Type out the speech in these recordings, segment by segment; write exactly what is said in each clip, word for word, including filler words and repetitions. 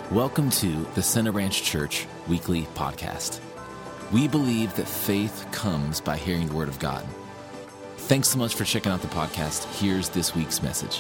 Welcome to the Center Ranch Church Weekly Podcast. We believe that faith comes by hearing the Word of God. Thanks so much for checking out the podcast. Here's this week's message.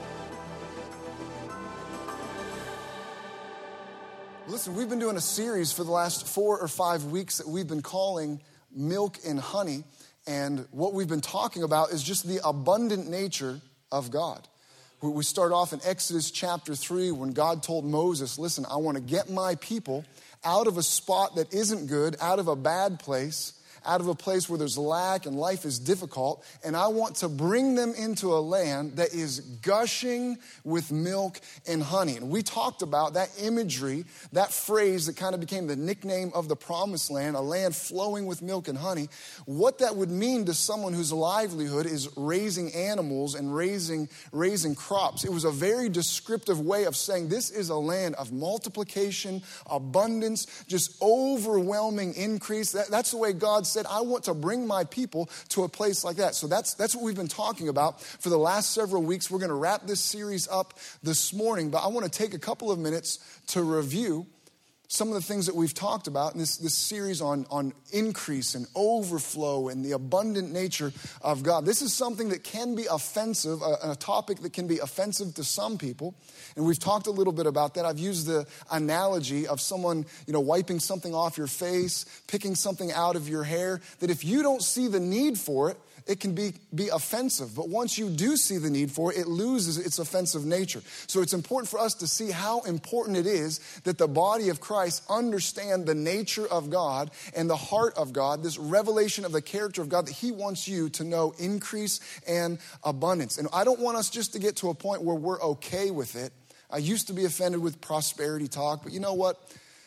Listen, we've been doing a series for the last four or five weeks that we've been calling Milk and Honey. And what we've been talking about is just the abundant nature of God. We start off in Exodus chapter three when God told Moses, listen, I want to get my people out of a spot that isn't good, out of a bad place, out of a place where there's lack and life is difficult, and I want to bring them into a land that is gushing with milk and honey. And we talked about that imagery, that phrase that kind of became the nickname of the promised land, a land flowing with milk and honey, what that would mean to someone whose livelihood is raising animals and raising, raising crops. It was a very descriptive way of saying this is a land of multiplication, abundance, just overwhelming increase. That, that's the way God said, I want to bring my people to a place like that. So that's that's what we've been talking about for the last several weeks. We're going to wrap this series up this morning, but I want to take a couple of minutes to review some of the things that we've talked about in this, this series on, on increase and overflow and the abundant nature of God. This is something that can be offensive, a, a topic that can be offensive to some people. And we've talked a little bit about that. I've used the analogy of someone, you know, wiping something off your face, picking something out of your hair, that if you don't see the need for it, it can be, be offensive. But once you do see the need for it, it loses its offensive nature. So it's important for us to see how important it is that the body of Christ understand the nature of God and the heart of God, this revelation of the character of God that he wants you to know increase and abundance. And I don't want us just to get to a point where we're okay with it. I used to be offended with prosperity talk, but you know what?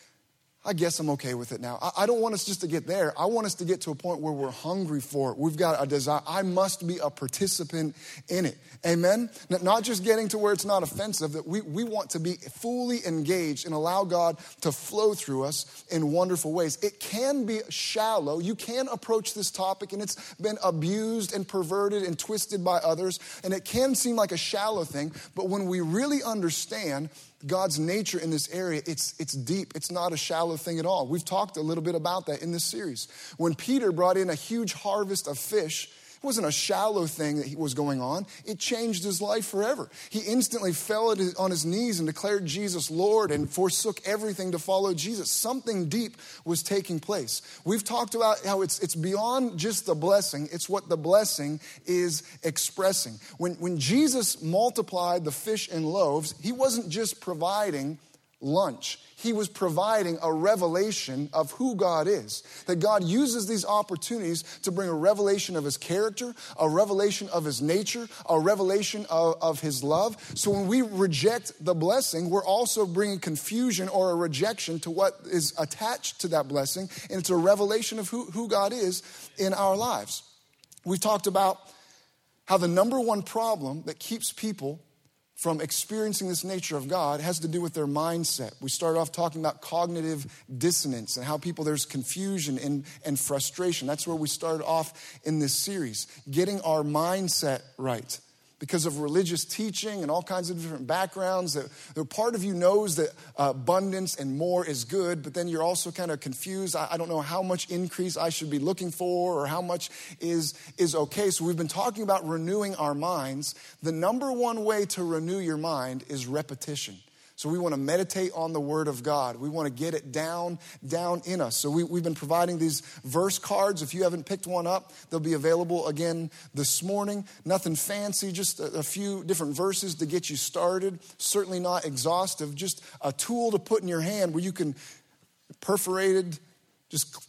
I guess I'm okay with it now. I don't want us just to get there. I want us to get to a point where we're hungry for it. We've got a desire. I must be a participant in it. Amen? Not just getting to where it's not offensive, that we, we want to be fully engaged and allow God to flow through us in wonderful ways. It can be shallow. You can approach this topic, and it's been abused and perverted and twisted by others, and it can seem like a shallow thing, but when we really understand God's nature in this area, it's it's deep. It's not a shallow thing at all. We've talked a little bit about that in this series. When Peter brought in a huge harvest of fish, it wasn't a shallow thing that was going on. It changed his life forever. He instantly fell on his knees and declared Jesus Lord and forsook everything to follow Jesus. Something deep was taking place. We've talked about how it's it's beyond just the blessing. It's what the blessing is expressing. When, when Jesus multiplied the fish and loaves, he wasn't just providing lunch. He was providing a revelation of who God is. That God uses these opportunities to bring a revelation of his character, a revelation of his nature, a revelation of, of his love. So when we reject the blessing, we're also bringing confusion or a rejection to what is attached to that blessing. And it's a revelation of who, who God is in our lives. We've talked about how the number one problem that keeps people from experiencing this nature of God has to do with their mindset. We started off talking about cognitive dissonance and how people, there's confusion and, and frustration. That's where we started off in this series, getting our mindset right. Because of religious teaching and all kinds of different backgrounds, that, that part of you knows that uh, abundance and more is good, but then you're also kind of confused. I, I don't know how much increase I should be looking for or how much is, is okay. So we've been talking about renewing our minds. The number one way to renew your mind is repetition. So we want to meditate on the Word of God. We want to get it down, down in us. So we, we've been providing these verse cards. If you haven't picked one up, they'll be available again this morning. Nothing fancy, just a, a few different verses to get you started. Certainly not exhaustive, just a tool to put in your hand where you can, perforated, just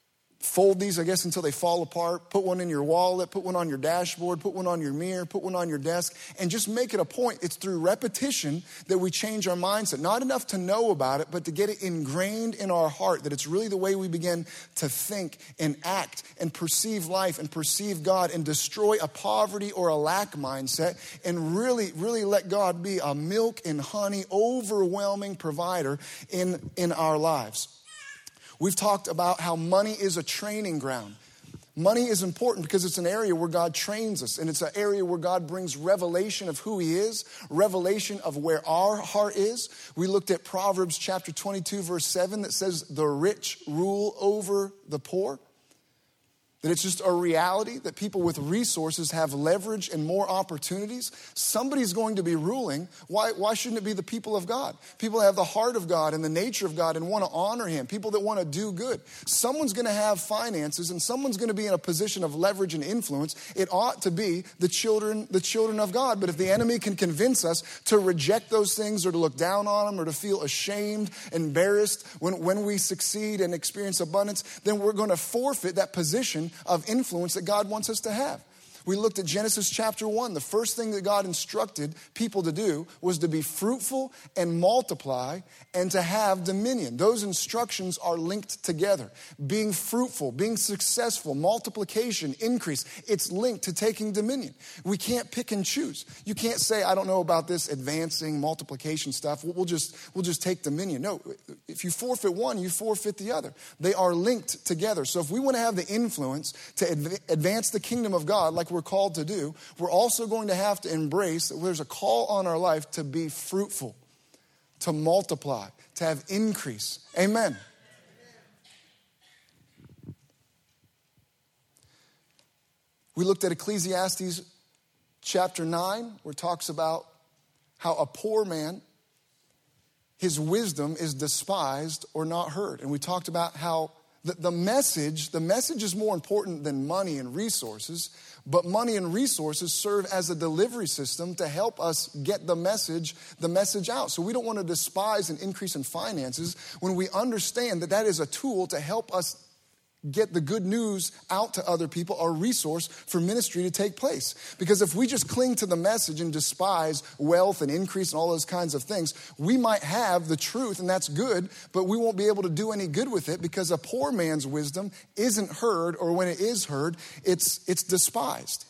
fold these, I guess, until they fall apart. Put one in your wallet, put one on your dashboard, put one on your mirror, put one on your desk, and just make it a point. It's through repetition that we change our mindset. Not enough to know about it, but to get it ingrained in our heart, that it's really the way we begin to think and act and perceive life and perceive God and destroy a poverty or a lack mindset and really, really let God be a milk and honey, overwhelming provider in, in our lives. We've talked about how money is a training ground. Money is important because it's an area where God trains us, and it's an area where God brings revelation of who he is, revelation of where our heart is. We looked at Proverbs chapter twenty-two, verse seven, that says the rich rule over the poor. That it's just a reality that people with resources have leverage and more opportunities. Somebody's going to be ruling. Why, why shouldn't it be the people of God? People that have the heart of God and the nature of God and want to honor him. People that want to do good. Someone's going to have finances and someone's going to be in a position of leverage and influence. It ought to be the children, the children of God. But if the enemy can convince us to reject those things or to look down on them or to feel ashamed, embarrassed when, when we succeed and experience abundance, then we're going to forfeit that position of influence that God wants us to have. We looked at Genesis chapter one. The first thing that God instructed people to do was to be fruitful and multiply and to have dominion. Those instructions are linked together. Being fruitful, being successful, multiplication, increase, it's linked to taking dominion. We can't pick and choose. You can't say, I don't know about this advancing multiplication stuff. We'll just, we'll just take dominion. No, if you forfeit one, you forfeit the other. They are linked together. So if we want to have the influence to adv- advance the kingdom of God like we're called to do, we're also going to have to embrace that there's a call on our life to be fruitful, to multiply, to have increase. Amen. We looked at Ecclesiastes chapter nine, where it talks about how a poor man, his wisdom is despised or not heard. And we talked about how the, the message, the message is more important than money and resources. But money and resources serve as a delivery system to help us get the message, the message out. So we don't want to despise an increase in finances when we understand that that is a tool to help us get the good news out to other people, or resource for ministry to take place. Because if we just cling to the message and despise wealth and increase and all those kinds of things, we might have the truth, and that's good, but we won't be able to do any good with it because a poor man's wisdom isn't heard, or when it is heard, it's, it's despised.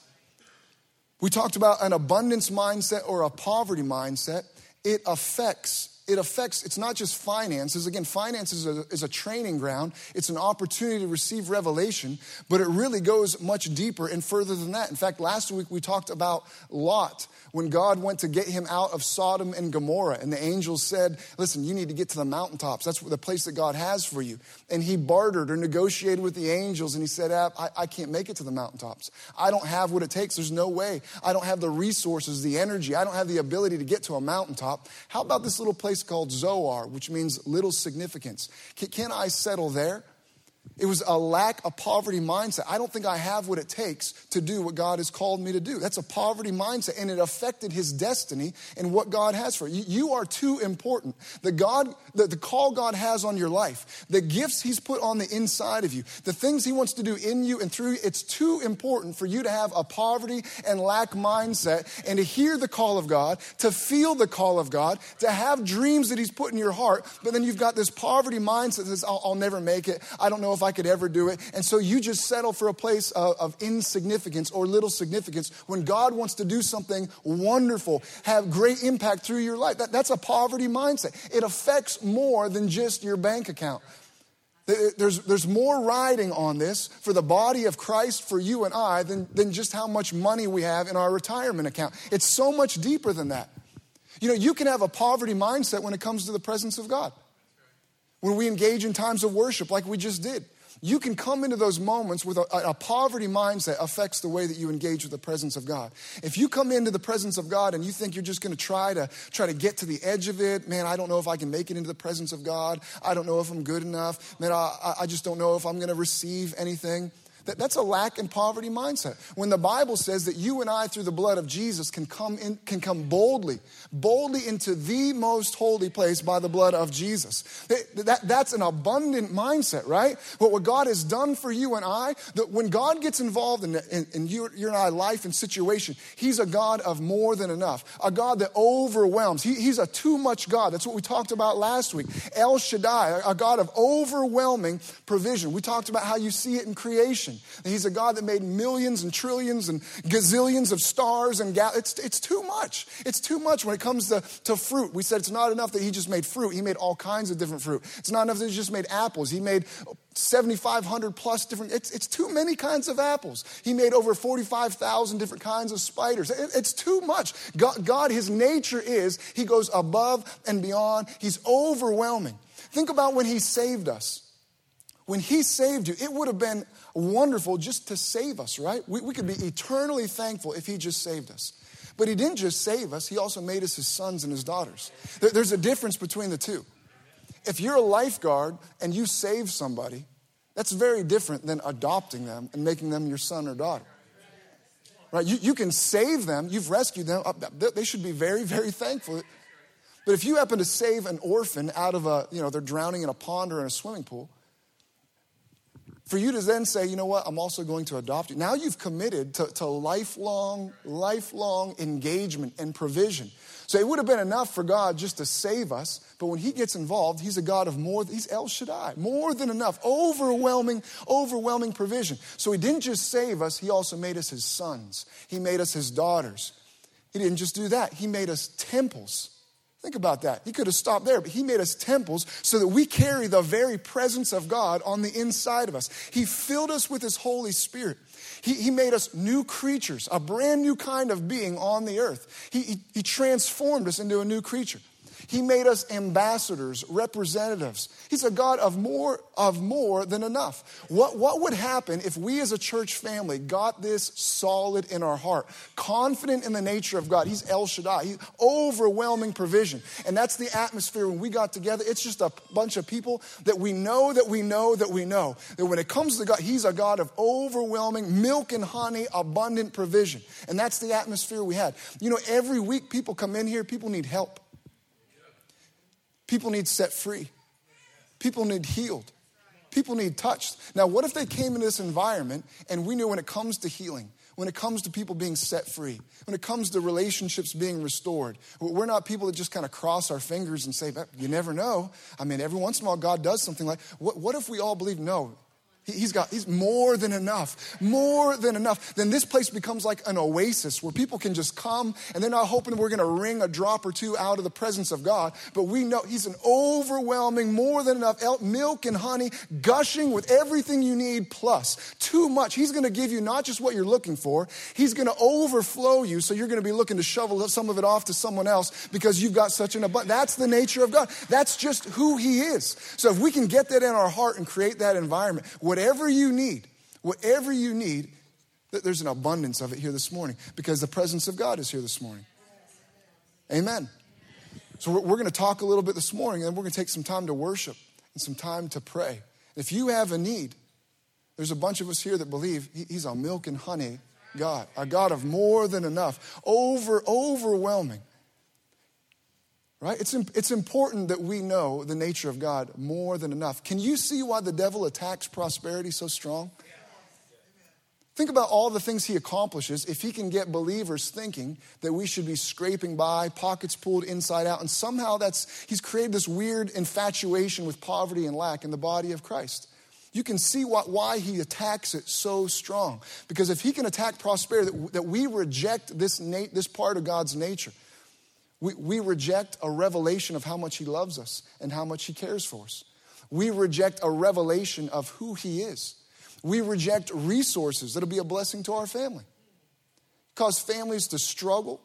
We talked about an abundance mindset or a poverty mindset. It affects It affects, it's not just finances. Again, finances is a, is a training ground. It's an opportunity to receive revelation, but it really goes much deeper and further than that. In fact, last week we talked about Lot, when God went to get him out of Sodom and Gomorrah, and the angels said, listen, you need to get to the mountaintops. That's the place that God has for you. And he bartered or negotiated with the angels, and he said, I, I can't make it to the mountaintops. I don't have what it takes. There's no way. I don't have the resources, the energy. I don't have the ability to get to a mountaintop. How about this little place called Zoar, which means little significance? Can, can I settle there? It was a lack of poverty mindset. I don't think I have what it takes to do what God has called me to do. That's a poverty mindset, and it affected his destiny and what God has for you. You are too important. The God, the, the call God has on your life, the gifts he's put on the inside of you, the things he wants to do in you and through you, it's too important for you to have a poverty and lack mindset and to hear the call of God, to feel the call of God, to have dreams that he's put in your heart, but then you've got this poverty mindset that says, I'll, I'll never make it. I don't know if I could ever do it. And so you just settle for a place of, of insignificance or little significance when God wants to do something wonderful, have great impact through your life. That, that's a poverty mindset. It affects more than just your bank account. There's, there's more riding on this for the body of Christ, for you and I, than, than just how much money we have in our retirement account. It's so much deeper than that. You know, you can have a poverty mindset when it comes to the presence of God. When we engage in times of worship like we just did. You can come into those moments with a, a poverty mindset affects the way that you engage with the presence of God. If you come into the presence of God and you think you're just going to try to try to get to the edge of it, man, I don't know if I can make it into the presence of God. I don't know if I'm good enough. Man, I, I just don't know if I'm going to receive anything. That, that's a lack in poverty mindset. When the Bible says that you and I, through the blood of Jesus, can come in, can come boldly, boldly into the most holy place by the blood of Jesus. That, that, that's an abundant mindset, right? But what God has done for you and I, that when God gets involved in, in, in you, your and I life and situation, he's a God of more than enough, a God that overwhelms. He, he's a too much God. That's what we talked about last week. El Shaddai, a God of overwhelming provision. We talked about how you see it in creation. creation. He's a God that made millions and trillions and gazillions of stars and gal- it's it's too much. It's too much when it comes to, to fruit. We said it's not enough that he just made fruit. He made all kinds of different fruit. It's not enough that he just made apples. He made seventy-five hundred plus different, it's, it's too many kinds of apples. He made over forty-five thousand different kinds of spiders. It, it's too much. God, God, his nature is, he goes above and beyond. He's overwhelming. Think about when he saved us. When he saved you, it would have been wonderful just to save us, right? We, we could be eternally thankful if he just saved us. But he didn't just save us, he also made us his sons and his daughters. There, there's a difference between the two. If you're a lifeguard and you save somebody, that's very different than adopting them and making them your son or daughter. Right? You, you can save them, you've rescued them, they should be very, very thankful. But if you happen to save an orphan out of a, you know, they're drowning in a pond or in a swimming pool, for you to then say, you know what, I'm also going to adopt you. Now you've committed to, to lifelong, lifelong engagement and provision. So it would have been enough for God just to save us, but when he gets involved, he's a God of more, he's El Shaddai, more than enough, overwhelming, overwhelming provision. So he didn't just save us, he also made us his sons. He made us his daughters. He didn't just do that, he made us temples. Think about that. He could have stopped there, but he made us temples so that we carry the very presence of God on the inside of us. He filled us with his Holy Spirit. He, he made us new creatures, a brand new kind of being on the earth. He, he, he transformed us into a new creature. He made us ambassadors, representatives. He's a God of more, of more than enough. What, what would happen if we as a church family got this solid in our heart, confident in the nature of God? He's El Shaddai. He's overwhelming provision. And that's the atmosphere when we got together. It's just a bunch of people that we know that we know that we know. That when it comes to God, he's a God of overwhelming milk and honey, abundant provision. And that's the atmosphere we had. You know, every week people come in here, people need help. People need set free. People need healed. People need touched. Now, what if they came into this environment and we knew when it comes to healing, when it comes to people being set free, when it comes to relationships being restored, we're not people that just kind of cross our fingers and say, you never know. I mean, every once in a while, God does something like, what, what if we all believe, no, He's got, he's more than enough, more than enough. Then this place becomes like an oasis where people can just come and they're not hoping we're going to wring a drop or two out of the presence of God. But we know he's an overwhelming, more than enough, milk and honey, gushing with everything you need plus. Too much. He's going to give you not just what you're looking for. He's going to overflow you so you're going to be looking to shovel some of it off to someone else because you've got such an abundance. That's the nature of God. That's just who he is. So if we can get that in our heart and create that environment, whatever you need, whatever you need, there's an abundance of it here this morning because the presence of God is here this morning. Amen. So we're, we're going to talk a little bit this morning, and then we're going to take some time to worship and some time to pray. If you have a need, there's a bunch of us here that believe he, he's a milk and honey God, a God of more than enough, over, overwhelming. Right? It's, it's important that we know the nature of God more than enough. Can you see why the devil attacks prosperity so strong? Think about all the things he accomplishes if he can get believers thinking that we should be scraping by, pockets pulled inside out, and somehow that's he's created this weird infatuation with poverty and lack in the body of Christ. You can see what, why he attacks it so strong. Because if he can attack prosperity, that, that we reject this, na- this part of God's nature. We, we reject a revelation of how much he loves us and how much he cares for us. We reject a revelation of who he is. We reject resources that'll be a blessing to our family. Cause families to struggle.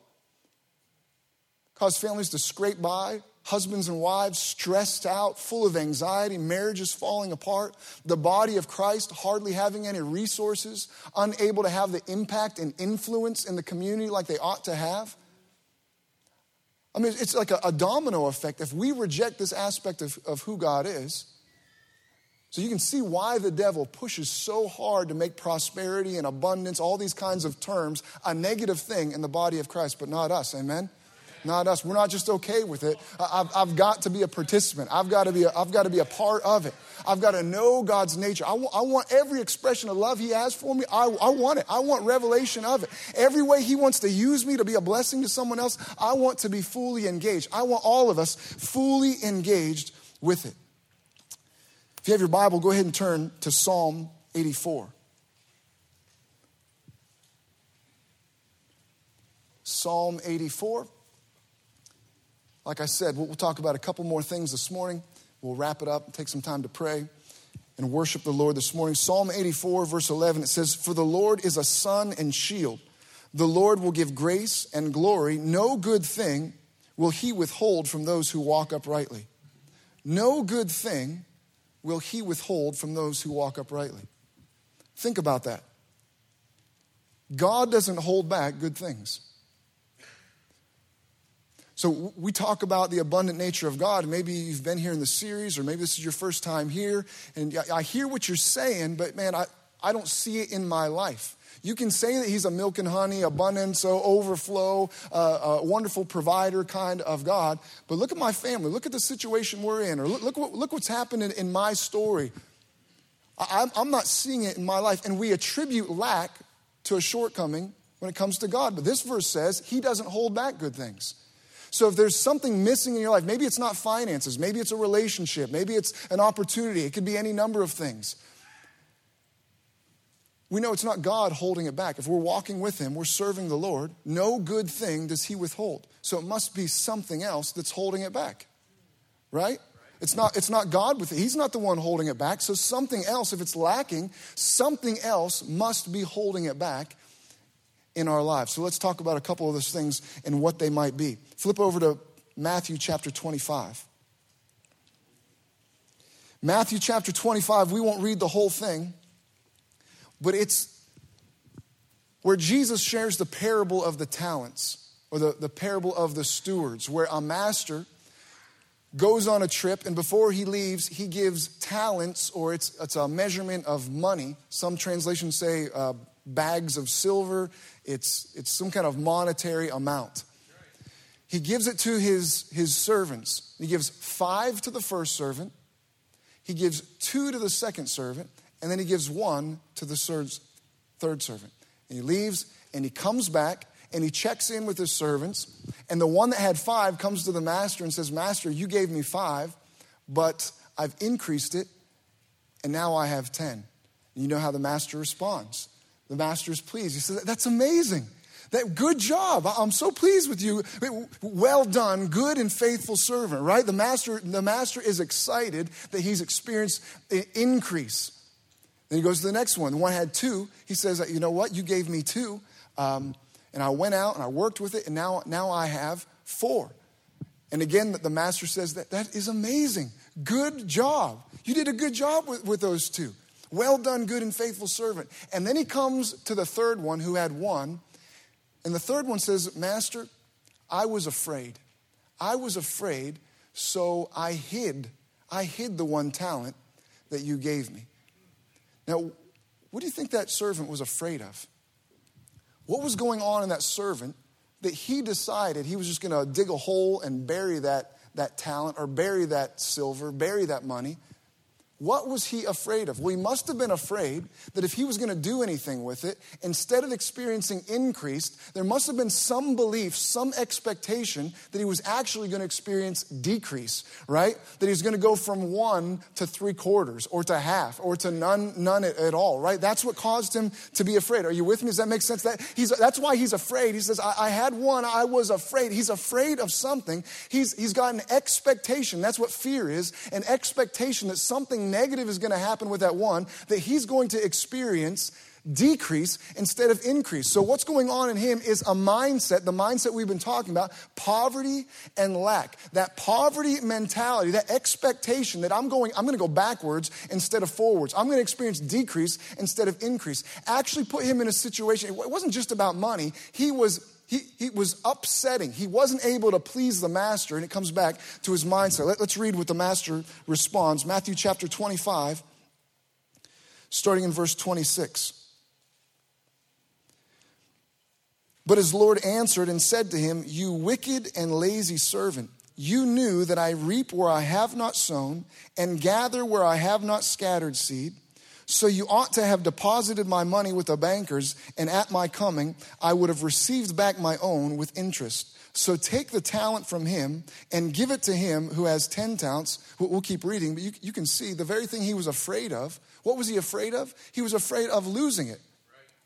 Cause families to scrape by. Husbands and wives stressed out, full of anxiety, marriages falling apart. The body of Christ hardly having any resources, unable to have the impact and influence in the community like they ought to have. I mean, it's like a, a domino effect. If we reject this aspect of, of who God is, so you can see why the devil pushes so hard to make prosperity and abundance, all these kinds of terms, a negative thing in the body of Christ, but not us, amen? Not us. We're not just okay with it. I've, I've got to be a participant. I've got to be a, I've got to be a part of it. I've got to know God's nature. I, w- I want every expression of love he has for me. I, I want it. I want revelation of it. Every way he wants to use me to be a blessing to someone else, I want to be fully engaged. I want all of us fully engaged with it. If you have your Bible, go ahead and turn to Psalm eighty-four. Psalm eighty-four. Like I said, we'll talk about a couple more things this morning. We'll wrap it up, take some time to pray and worship the Lord this morning. Psalm eighty-four, verse eleven, it says, "For the Lord is a sun and shield. The Lord will give grace and glory. No good thing will he withhold from those who walk uprightly." No good thing will he withhold from those who walk uprightly. Think about that. God doesn't hold back good things. So we talk about the abundant nature of God. Maybe you've been here in the series, or maybe this is your first time here. And I hear what you're saying, but man, I, I don't see it in my life. You can say that he's a milk and honey, abundance, overflow, uh, a wonderful provider kind of God. But look at my family. Look at the situation we're in. Or look, look, what, look what's happening in my story. I, I'm not seeing it in my life. And we attribute lack to a shortcoming when it comes to God. But this verse says he doesn't hold back good things. So if there's something missing in your life, maybe it's not finances, maybe it's a relationship, maybe it's an opportunity, it could be any number of things. We know it's not God holding it back. If we're walking with him, we're serving the Lord, no good thing does he withhold. So it must be something else that's holding it back, right? It's not, it's not God with it. He's not the one holding it back. So something else, if it's lacking, something else must be holding it back in our lives. So let's talk about a couple of those things and what they might be. Flip over to Matthew chapter twenty-five. Matthew chapter twenty-five, we won't read the whole thing, but it's where Jesus shares the parable of the talents, or the, the parable of the stewards, where a master goes on a trip, and before he leaves, he gives talents, or it's, it's a measurement of money. Some translations say uh, bags of silver. It's, it's some kind of monetary amount. He gives it to his, his servants. He gives five to the first servant. He gives two to the second servant. And then he gives one to the third servant. And he leaves, and he comes back, and he checks in with his servants. And the one that had five comes to the master and says, "Master, you gave me five, but I've increased it, and now I have ten." And you know how the master responds. The master is pleased. He says, "That's amazing. That good job. I'm so pleased with you. Well done, good and faithful servant," right? The master, the master is excited that he's experienced an increase. Then he goes to the next one. The one had two. He says, "You know what? You gave me two. Um, and I went out and I worked with it, and now, now I have four." And again, the master says, that that is amazing. Good job. You did a good job with, with those two. Well done, good and faithful servant. And then he comes to the third one who had one. And the third one says, "Master, I was afraid. I was afraid, so I hid. I hid the one talent that you gave me." Now, what do you think that servant was afraid of? What was going on in that servant that he decided he was just going to dig a hole and bury that, that talent, or bury that silver, bury that money? What was he afraid of? Well, he must have been afraid that if he was going to do anything with it, instead of experiencing increase, there must have been some belief, some expectation that he was actually going to experience decrease, right? That he was going to go from one to three quarters, or to half, or to none, none at, at all, right? That's what caused him to be afraid. Are you with me? Does that make sense? That he's, that's why he's afraid. He says, I, I had one, I was afraid. He's afraid of something. He's, he's got an expectation. That's what fear is, an expectation that something negative is going to happen with that one, that he's going to experience decrease instead of increase. So what's going on in him is a mindset, the mindset we've been talking about, poverty and lack. That poverty mentality, that expectation that I'm going, I'm going to go backwards instead of forwards. I'm going to experience decrease instead of increase. Actually put him in a situation, it wasn't just about money. He was He, he was upsetting. He wasn't able to please the master, and it comes back to his mindset. Let, let's read what the master responds. Matthew chapter twenty-five, starting in verse twenty-six. "But his Lord answered and said to him, 'You wicked and lazy servant, you knew that I reap where I have not sown, and gather where I have not scattered seed. So you ought to have deposited my money with the bankers, and at my coming I would have received back my own with interest. So take the talent from him and give it to him who has ten talents.'" We'll keep reading, but you, you can see the very thing he was afraid of. What was he afraid of? He was afraid of losing it.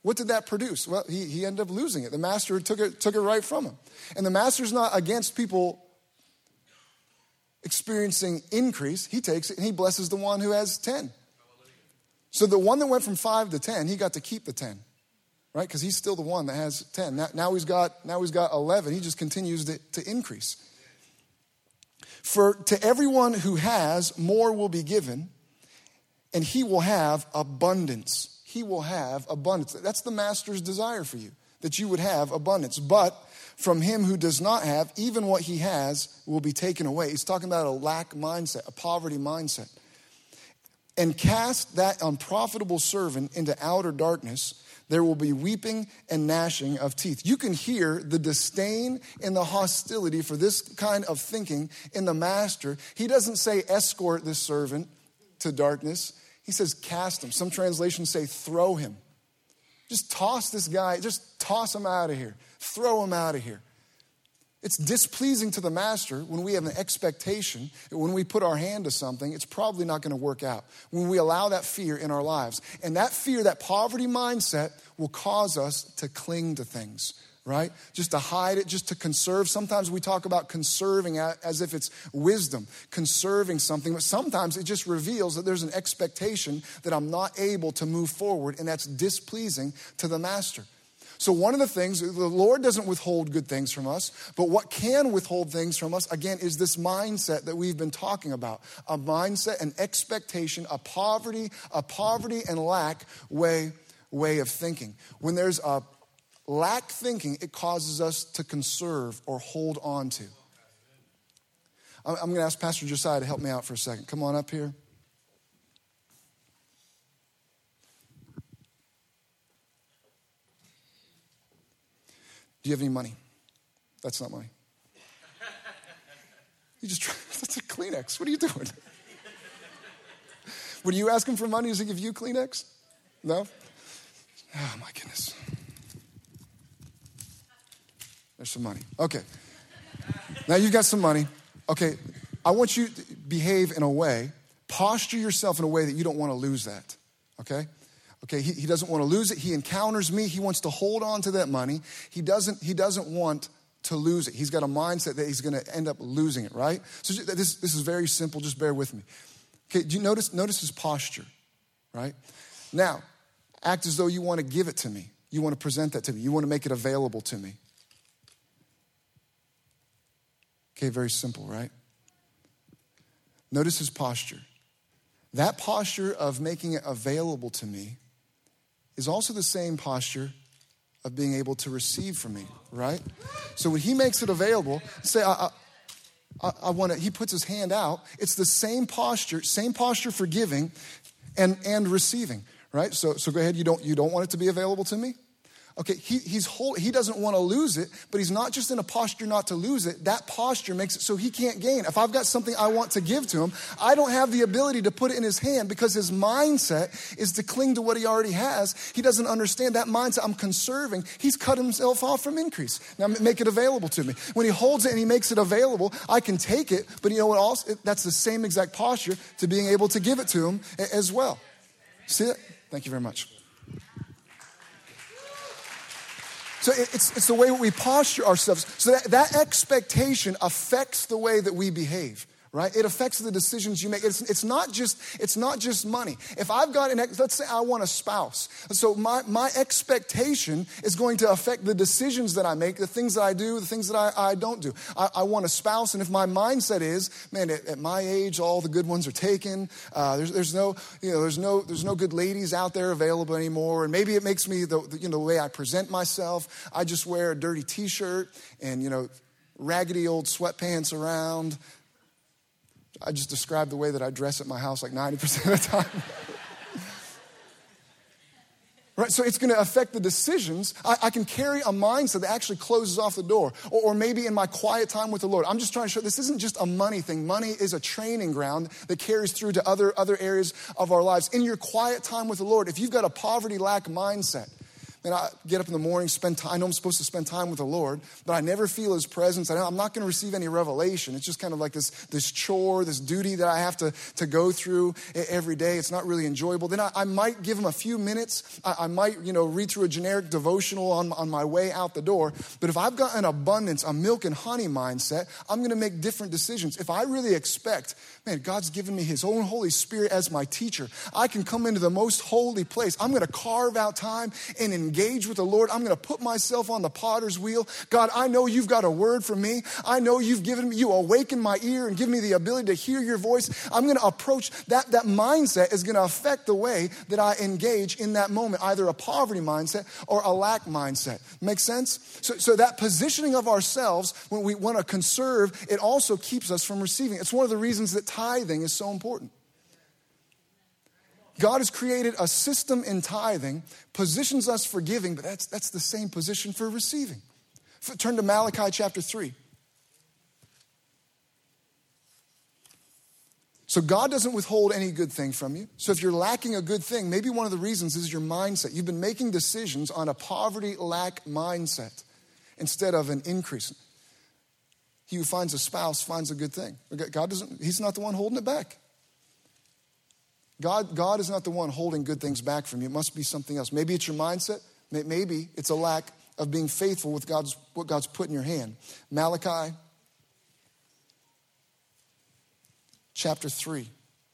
What did that produce? Well, he, he ended up losing it. The master took it, took it right from him. And the master's not against people experiencing increase. He takes it and he blesses the one who has ten. So the one that went from five to ten, he got to keep the ten, right? Because he's still the one that has ten. Now, now he's got now he's got eleven. He just continues to, to increase. For to everyone who has, more will be given, and he will have abundance. He will have abundance. That's the master's desire for you, that you would have abundance. But from him who does not have, even what he has will be taken away. He's talking about a lack mindset, a poverty mindset. And cast that unprofitable servant into outer darkness. There will be weeping and gnashing of teeth. You can hear the disdain and the hostility for this kind of thinking in the master. He doesn't say escort this servant to darkness. He says cast him. Some translations say throw him. Just toss this guy, just toss him out of here. Throw him out of here. It's displeasing to the master when we have an expectation that when we put our hand to something, it's probably not going to work out. When we allow that fear in our lives. And that fear, that poverty mindset will cause us to cling to things, right? Just to hide it, just to conserve. Sometimes we talk about conserving as if it's wisdom, conserving something. But sometimes it just reveals that there's an expectation that I'm not able to move forward, and that's displeasing to the master. So one of the things, the Lord doesn't withhold good things from us, but what can withhold things from us, again, is this mindset that we've been talking about. A mindset, an expectation, a poverty, a poverty and lack way, way of thinking. When there's a lack thinking, it causes us to conserve or hold on to. I'm going to ask Pastor Josiah to help me out for a second. Come on up here. Do you have any money? That's not money. You just try, that's a Kleenex. What are you doing? When you ask him for money, does he give you Kleenex? No? Oh my goodness. There's some money. Okay. Now you've got some money. Okay. I want you to behave in a way, posture yourself in a way that you don't want to lose that. Okay? Okay, he, he doesn't want to lose it. He encounters me. He wants to hold on to that money. He doesn't, he doesn't want to lose it. He's got a mindset that he's going to end up losing it, right? So this, this is very simple. Just bear with me. Okay, do you notice, notice his posture, right? Now, act as though you want to give it to me. You want to present that to me. You want to make it available to me. Okay, very simple, right? Notice his posture. That posture of making it available to me is also the same posture of being able to receive from me, right? So when he makes it available, say, I, I, I want to, he puts his hand out. It's the same posture, same posture for giving and, and receiving, right? So, so go ahead. You don't, you don't want it to be available to me? Okay, he, he's whole, he doesn't want to lose it, but he's not just in a posture not to lose it. That posture makes it so he can't gain. If I've got something I want to give to him, I don't have the ability to put it in his hand because his mindset is to cling to what he already has. He doesn't understand that mindset. I'm conserving. He's cut himself off from increase. Now make it available to me. When he holds it and he makes it available, I can take it, but you know what else? It, that's the same exact posture to being able to give it to him as well. See it? Thank you very much. So it's, it's the way we posture ourselves. So that, that expectation affects the way that we behave, right? It affects the decisions you make. It's, it's not just it's not just money. If I've got an, let's say I want a spouse. So my, my expectation is going to affect the decisions that I make, the things that I do, the things that I, I don't do. I, I want a spouse, and if my mindset is, man, at, at my age, all the good ones are taken. Uh, there's, there's no, you know, there's no, there's no good ladies out there available anymore. And maybe it makes me the, the you know, the way I present myself. I just wear a dirty T-shirt and, you know, raggedy old sweatpants around. I just described the way that I dress at my house like ninety percent of the time. Right, so it's going to affect the decisions. I, I can carry a mindset that actually closes off the door. Or, or maybe in my quiet time with the Lord. I'm just trying to show this isn't just a money thing. Money is a training ground that carries through to other, other areas of our lives. In your quiet time with the Lord, if you've got a poverty lack mindset, And I get up in the morning, spend time. I know I'm supposed to spend time with the Lord, but I never feel his presence. I know I'm not going to receive any revelation. It's just kind of like this, this chore, this duty that I have to, to go through every day. It's not really enjoyable. Then I, I might give him a few minutes. I, I might, you know, read through a generic devotional on, on my way out the door. But if I've got an abundance, a milk and honey mindset, I'm going to make different decisions. If I really expect, man, God's given me his own Holy Spirit as my teacher, I can come into the most holy place. I'm going to carve out time and engage with the Lord. I'm going to put myself on the potter's wheel. God, I know you've got a word for me. I know you've given me, you awaken my ear and give me the ability to hear your voice. I'm going to approach that. That mindset is going to affect the way that I engage in that moment, either a poverty mindset or a lack mindset. Make sense? So, so that positioning of ourselves when we want to conserve, it also keeps us from receiving. It's one of the reasons that tithing is so important. God has created a system in tithing, positions us for giving, but that's, that's the same position for receiving. Turn to Malachi chapter three. So God doesn't withhold any good thing from you. So if you're lacking a good thing, maybe one of the reasons is your mindset. You've been making decisions on a poverty lack mindset instead of an increase. He who finds a spouse finds a good thing. God doesn't, he's not the one holding it back. God, God is not the one holding good things back from you. It must be something else. Maybe it's your mindset. Maybe it's a lack of being faithful with God's what God's put in your hand. Malachi chapter three.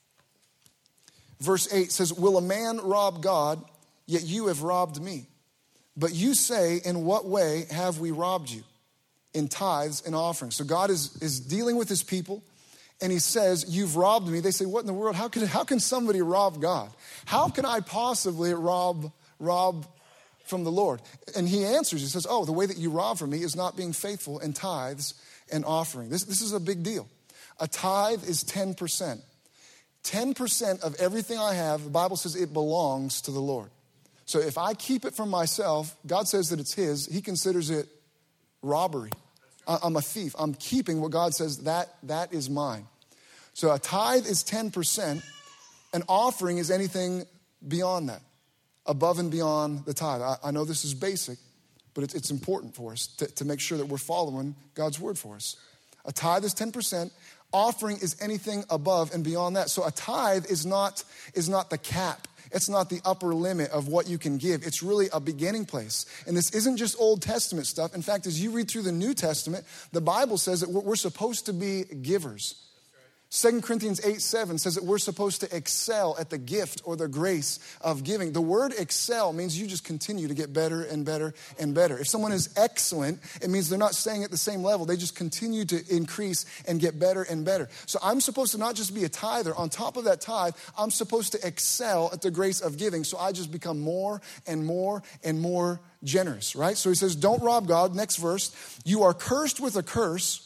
Verse eight says, will a man rob God? Yet you have robbed me. But you say, in what way have we robbed you? In tithes and offerings. So God is, is dealing with his people. And he says, you've robbed me. They say, what in the world? How can, how can somebody rob God? How can I possibly rob, rob from the Lord? And he answers, he says, oh, the way that you rob from me is not being faithful in tithes and offering. This, this is a big deal. A tithe is ten percent. ten percent of everything I have, the Bible says it belongs to the Lord. So if I keep it from myself, God says that it's his. He considers it robbery. I'm a thief. I'm keeping what God says, that that is mine. So a tithe is ten percent. An offering is anything beyond that, above and beyond the tithe. I, I know this is basic, but it's, it's important for us to, to make sure that we're following God's word for us. A tithe is ten percent. Offering is anything above and beyond that. So a tithe is not, is not the cap. It's not the upper limit of what you can give. It's really a beginning place. And this isn't just Old Testament stuff. In fact, as you read through the New Testament, the Bible says that we're supposed to be givers. Second Corinthians eight seven says that we're supposed to excel at the gift or the grace of giving. The word excel means you just continue to get better and better and better. If someone is excellent, it means they're not staying at the same level. They just continue to increase and get better and better. So I'm supposed to not just be a tither. On top of that tithe, I'm supposed to excel at the grace of giving. So I just become more and more and more generous, right? So he says, don't rob God. Next verse, you are cursed with a curse.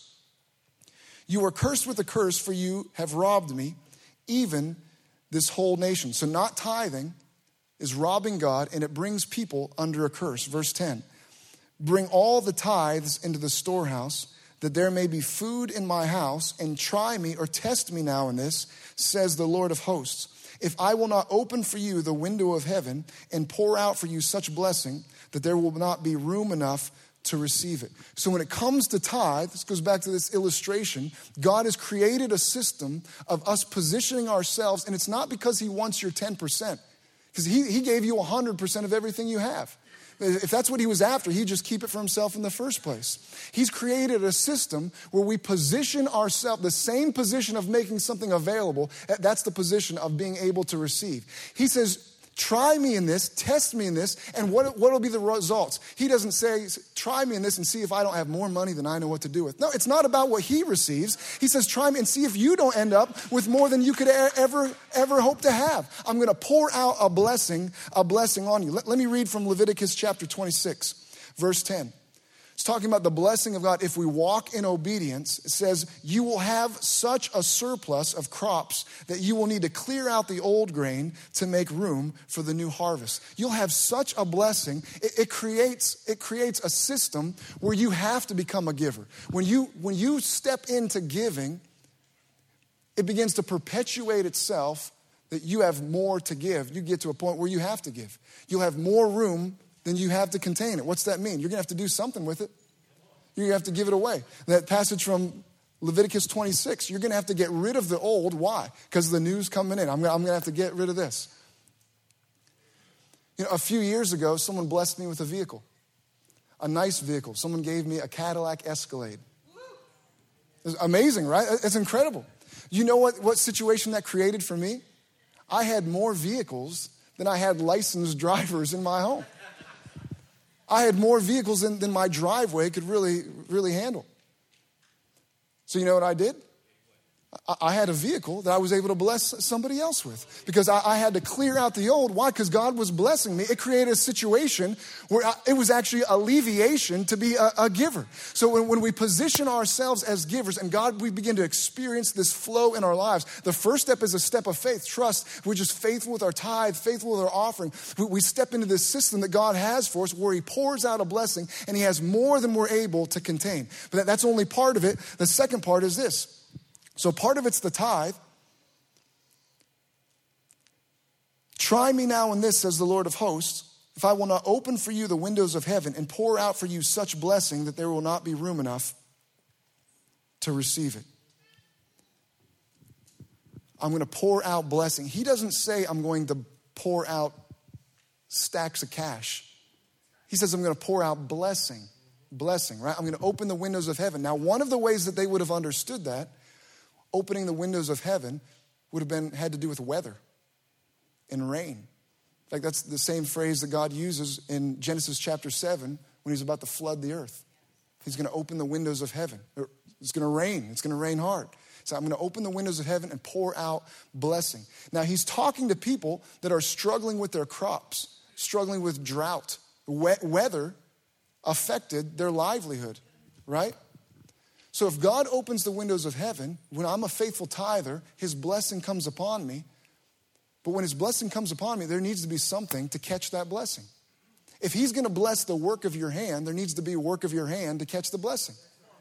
You are cursed with a curse, for you have robbed me, even this whole nation. So not tithing is robbing God, and it brings people under a curse. Verse ten, bring all the tithes into the storehouse, that there may be food in my house, and try me or test me now in this, says the Lord of hosts. If I will not open for you the window of heaven and pour out for you such blessing that there will not be room enough to receive it. So when it comes to tithe, this goes back to this illustration, God has created a system of us positioning ourselves, and it's not because he wants your ten percent, because he, he gave you one hundred percent of everything you have. If that's what he was after, he'd just keep it for himself in the first place. He's created a system where we position ourselves, the same position of making something available, that's the position of being able to receive. He says, try me in this, test me in this, and what what will be the results? He doesn't say, try me in this and see if I don't have more money than I know what to do with. No, it's not about what he receives. He says, try me and see if you don't end up with more than you could ever, ever hope to have. I'm going to pour out a blessing, a blessing on you. Let, let me read from Leviticus chapter twenty-six, verse ten. It's talking about the blessing of God. If we walk in obedience, it says, you will have such a surplus of crops that you will need to clear out the old grain to make room for the new harvest. You'll have such a blessing. It, it creates, it creates a system where you have to become a giver. When you, when you step into giving, it begins to perpetuate itself that you have more to give. You get to a point where you have to give. You'll have more room then you have to contain it. What's that mean? You're going to have to do something with it. You're going to have to give it away. That passage from Leviticus twenty-six, you're going to have to get rid of the old. Why? Because the new's coming in. I'm going, to, I'm going to have to get rid of this. You know, a few years ago, someone blessed me with a vehicle, a nice vehicle. Someone gave me a Cadillac Escalade. It's amazing, right? It's incredible. You know what, what situation that created for me? I had more vehicles than I had licensed drivers in my home. I had more vehicles than, than my driveway could really, really handle. So you know what I did? I, I had a vehicle that I was able to bless somebody else with because I, I had to clear out the old. Why? Because God was blessing me. It created a situation where I, it was actually alleviation to be a, a giver. So when, when we position ourselves as givers and God, we begin to experience this flow in our lives. The first step is a step of faith, trust. We're just faithful with our tithe, faithful with our offering. We, we step into this system that God has for us where he pours out a blessing and he has more than we're able to contain. But that, that's only part of it. The second part is this. So part of it's the tithe. Try me now in this, says the Lord of hosts, if I will not open for you the windows of heaven and pour out for you such blessing that there will not be room enough to receive it. I'm going to pour out blessing. He doesn't say I'm going to pour out stacks of cash. He says I'm going to pour out blessing. Blessing, right? I'm going to open the windows of heaven. Now, one of the ways that they would have understood that, opening the windows of heaven, would have been had to do with weather and rain. In fact, that's the same phrase that God uses in Genesis chapter seven when he's about to flood the earth. He's going to open the windows of heaven. It's going to rain. It's going to rain hard. So I'm going to open the windows of heaven and pour out blessing. Now, he's talking to people that are struggling with their crops, struggling with drought. We- weather affected their livelihood, right? So if God opens the windows of heaven, when I'm a faithful tither, his blessing comes upon me. But when his blessing comes upon me, there needs to be something to catch that blessing. If he's going to bless the work of your hand, there needs to be a work of your hand to catch the blessing.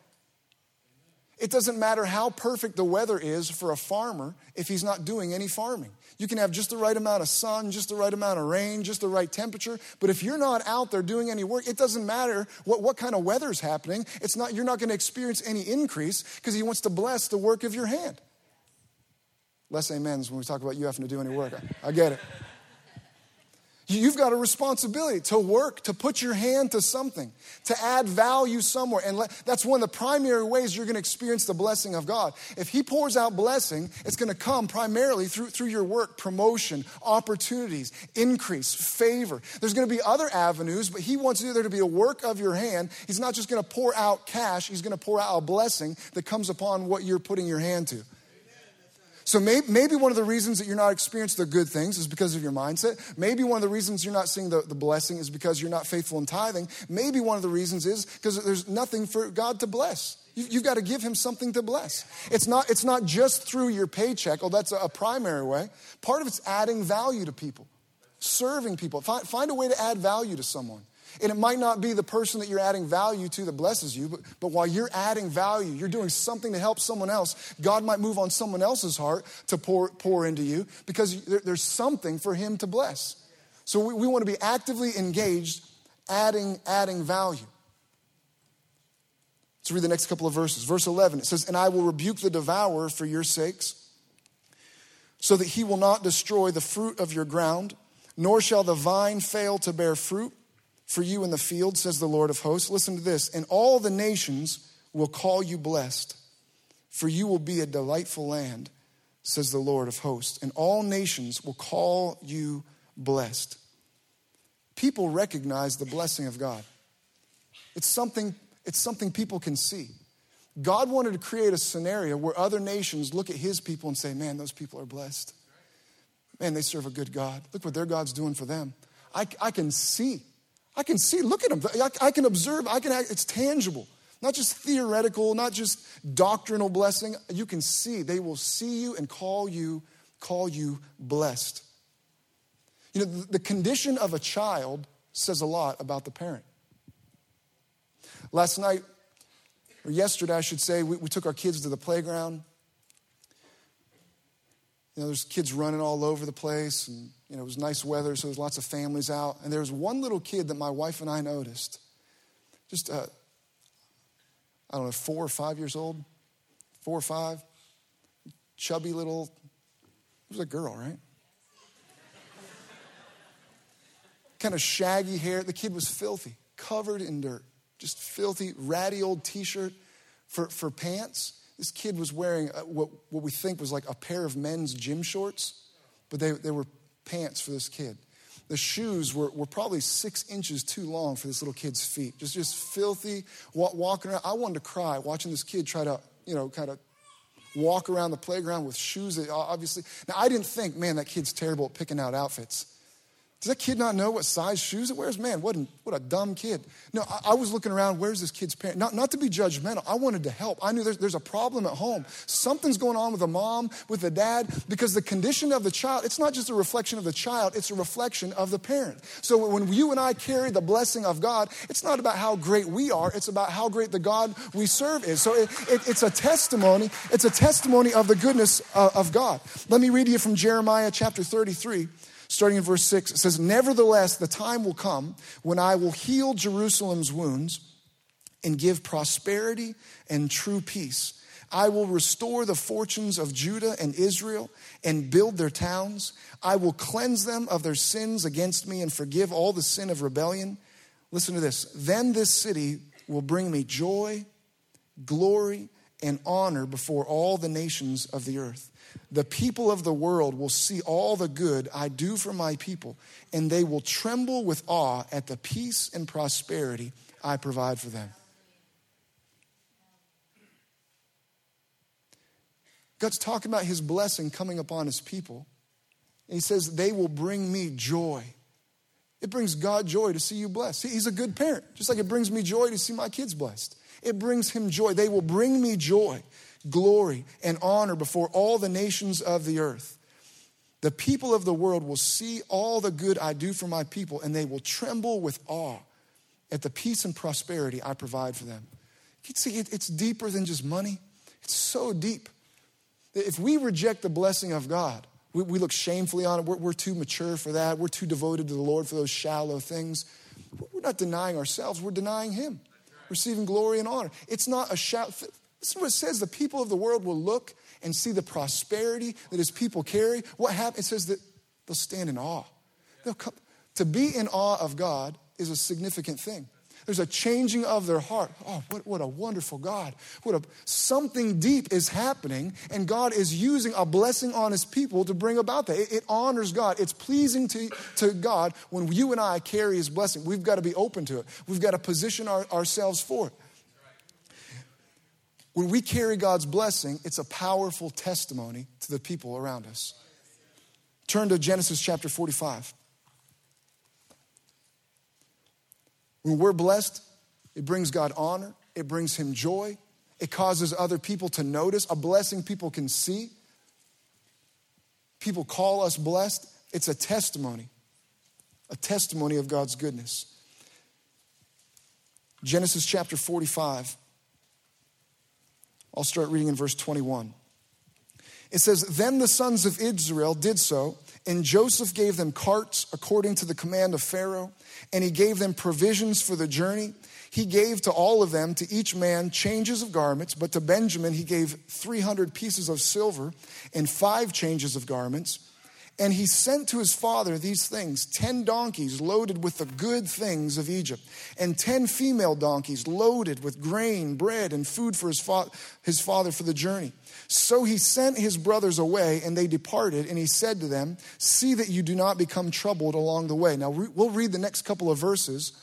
It doesn't matter how perfect the weather is for a farmer if he's not doing any farming. You can have just the right amount of sun, just the right amount of rain, just the right temperature. But if you're not out there doing any work, it doesn't matter what, what kind of weather's happening. It's not, you're not going to experience any increase because he wants to bless the work of your hand. Less amens when we talk about you having to do any work. I, I get it. You've got a responsibility to work, to put your hand to something, to add value somewhere. And let, that's one of the primary ways you're going to experience the blessing of God. If he pours out blessing, it's going to come primarily through, through your work, promotion, opportunities, increase, favor. There's going to be other avenues, but he wants there to be a work of your hand. He's not just going to pour out cash. He's going to pour out a blessing that comes upon what you're putting your hand to. So maybe, maybe one of the reasons that you're not experiencing the good things is because of your mindset. Maybe one of the reasons you're not seeing the, the blessing is because you're not faithful in tithing. Maybe one of the reasons is because there's nothing for God to bless. You, you've got to give him something to bless. It's not, it's not just through your paycheck. Oh, that's a, a primary way. Part of it's adding value to people, serving people. Find, find a way to add value to someone. And it might not be the person that you're adding value to that blesses you, but, but while you're adding value, you're doing something to help someone else. God might move on someone else's heart to pour, pour into you because there, there's something for him to bless. So we, we want to be actively engaged, adding, adding value. Let's read the next couple of verses. Verse eleven, it says, "And I will rebuke the devourer for your sakes, so that he will not destroy the fruit of your ground, nor shall the vine fail to bear fruit for you in the field, says the Lord of hosts." Listen to this. "And all the nations will call you blessed, for you will be a delightful land, says the Lord of hosts. And all nations will call you blessed." People recognize the blessing of God. It's something, it's something people can see. God wanted to create a scenario where other nations look at his people and say, man, those people are blessed. Man, they serve a good God. Look what their God's doing for them. I, I can see. I can see, look at them. I, I can observe, I can, it's tangible. Not just theoretical, not just doctrinal blessing. You can see, they will see you and call you, call you blessed. You know, the, the condition of a child says a lot about the parent. Last night, or yesterday I should say, we, we took our kids to the playground. You know, there's kids running all over the place, and, you know, it was nice weather, so there's lots of families out. And there was one little kid that my wife and I noticed, just, uh, I don't know, four or five years old, four or five, chubby little, it was a girl, right? Kind of shaggy hair. The kid was filthy, covered in dirt, just filthy, ratty old t-shirt for, for pants. This kid was wearing what, what we think was like a pair of men's gym shorts, but they, they were pants for this kid. The shoes were, were probably six inches too long for this little kid's feet. Just, just filthy, walk, walking around. I wanted to cry watching this kid try to, you know, kind of walk around the playground with shoes that obviously. Now, I didn't think, man, that kid's terrible at picking out outfits. Does that kid not know what size shoes it wears? Man, what a, what a dumb kid. No, I, I was looking around, where's this kid's parent? Not, not to be judgmental. I wanted to help. I knew there's, there's a problem at home. Something's going on with the mom, with the dad, because the condition of the child, it's not just a reflection of the child, it's a reflection of the parent. So when you and I carry the blessing of God, it's not about how great we are, it's about how great the God we serve is. So it, it, it's a testimony, it's a testimony of the goodness uh, of God. Let me read to you from Jeremiah chapter thirty-three. Starting in verse six, it says, "Nevertheless, the time will come when I will heal Jerusalem's wounds and give prosperity and true peace. I will restore the fortunes of Judah and Israel and build their towns. I will cleanse them of their sins against me and forgive all the sin of rebellion." Listen to this. "Then this city will bring me joy, glory, and honor before all the nations of the earth. The people of the world will see all the good I do for my people, and they will tremble with awe at the peace and prosperity I provide for them." God's talking about his blessing coming upon his people. And he says, they will bring me joy. It brings God joy to see you blessed. He's a good parent, just like it brings me joy to see my kids blessed. It brings him joy. They will bring me joy, glory, and honor before all the nations of the earth. The people of the world will see all the good I do for my people, and they will tremble with awe at the peace and prosperity I provide for them. You can see it, it's deeper than just money. It's so deep. If we reject the blessing of God, we, we look shamefully on it. We're, we're too mature for that. We're too devoted to the Lord for those shallow things. We're not denying ourselves. We're denying him, receiving glory and honor. It's not a shout. This is what it says. The people of the world will look and see the prosperity that his people carry. What happens? It says that they'll stand in awe. They'll come. To be in awe of God is a significant thing. There's a changing of their heart. Oh, what, what a wonderful God. What a, something deep is happening, and God is using a blessing on his people to bring about that. It, it honors God. It's pleasing to, to God when you and I carry his blessing. We've got to be open to it. We've got to position our, ourselves for it. When we carry God's blessing, it's a powerful testimony to the people around us. Turn to Genesis chapter forty-five. When we're blessed, it brings God honor. It brings him joy. It causes other people to notice. A blessing people can see. People call us blessed. It's a testimony. A testimony of God's goodness. Genesis chapter forty-five. I'll start reading in verse twenty-one. It says, "Then the sons of Israel did so, and Joseph gave them carts according to the command of Pharaoh, and he gave them provisions for the journey. He gave to all of them, to each man, changes of garments, but to Benjamin he gave three hundred pieces of silver and five changes of garments. And he sent to his father these things, ten donkeys loaded with the good things of Egypt, and ten female donkeys loaded with grain, bread, and food for his, fa- his father for the journey. So he sent his brothers away, and they departed, and he said to them, 'See that you do not become troubled along the way.'" Now, we'll read the next couple of verses.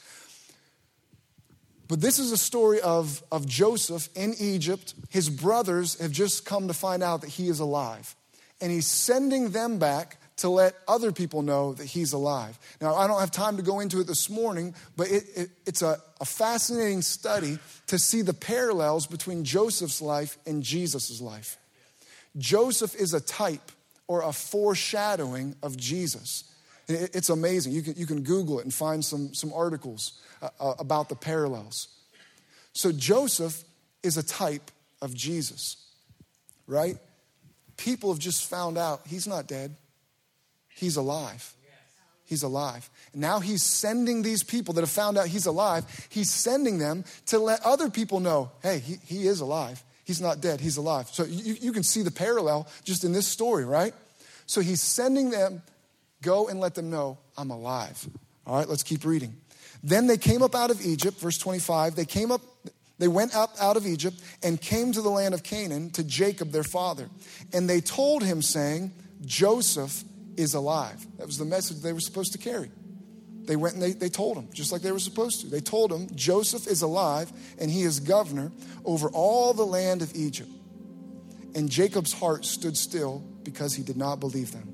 But this is a story of, of Joseph in Egypt. His brothers have just come to find out that he is alive. And he's sending them back to let other people know that he's alive. Now, I don't have time to go into it this morning, but it, it, it's a, a fascinating study to see the parallels between Joseph's life and Jesus' life. Joseph is a type or a foreshadowing of Jesus. It, it's amazing. You can, you can Google it and find some, some articles uh, uh, about the parallels. So Joseph is a type of Jesus, right? people have just found out he's not dead. He's alive. He's alive. And now he's sending these people that have found out he's alive, he's sending them to let other people know, hey, he, he is alive. He's not dead. He's alive. So you, you can see the parallel just in this story, right? So he's sending them, go and let them know I'm alive. All right, let's keep reading. Then they came up out of Egypt, verse twenty-five. They came up, they went up out of Egypt and came to the land of Canaan to Jacob their father. And they told him, saying, Joseph is alive. That was the message they were supposed to carry. They went and they, they told him, just like they were supposed to. They told him, Joseph is alive, and he is governor over all the land of Egypt. And Jacob's heart stood still because he did not believe them.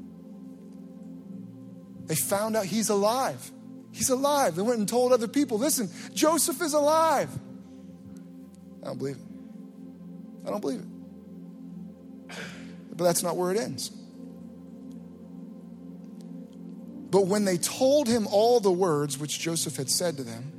They found out he's alive. He's alive. They went and told other people, listen, Joseph is alive. I don't believe it. I don't believe it. But that's not where it ends. But when they told him all the words which Joseph had said to them,